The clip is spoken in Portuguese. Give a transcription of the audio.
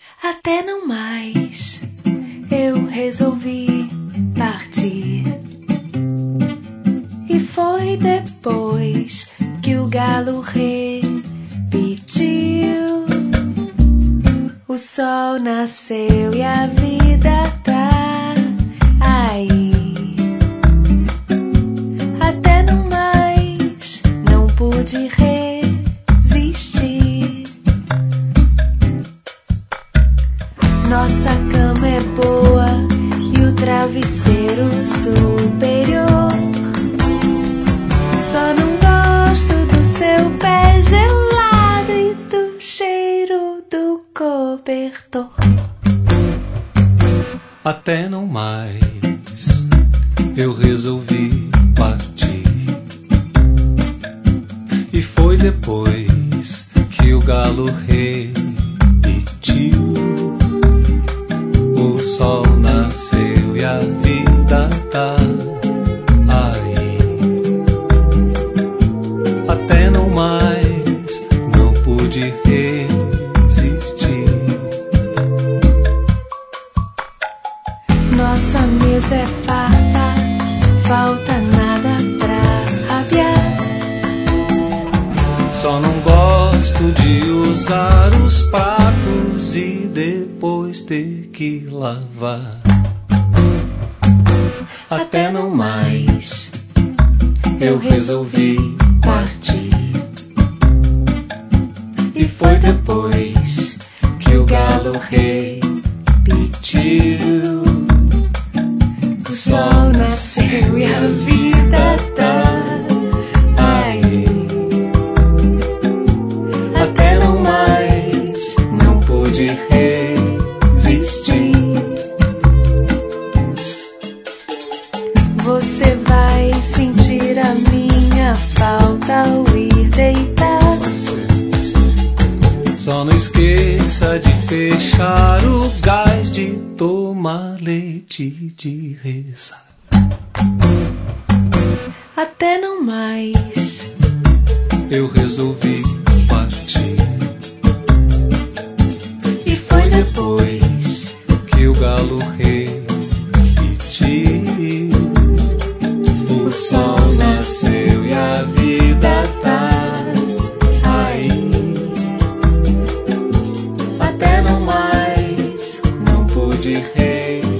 Até não mais, eu resolvi partir. E foi depois que o galo repetiu. O sol nasceu e a vida tá aí. Até não mais, não pude resistir. Nossa cama é boa e o travesseiro superior. Só não gosto do seu pé gelado e do cheiro do cobertor. Até não mais, eu resolvi partir. E foi depois que o galo repetiu. O sol nasceu e a vida tá aí. Até não mais, não pude resistir. Nossa mesa é farta, falta nada pra rabiar. Só não gosto de usar os pratos e depois ter que lavar. Até não mais, eu resolvi partir. E foi depois que o galo repetiu. O sol nasceu e a vida tá aí. Até não mais, não pude resistir. Você vai sentir a minha falta ao ir deitar. Só não esqueça de fechar o gás, de tomar leite, de rezar. Até não mais, eu resolvi partir. E foi depois que o galo repetiu. O sol nasceu e a vida tá aí. Até não mais, não pude resistir.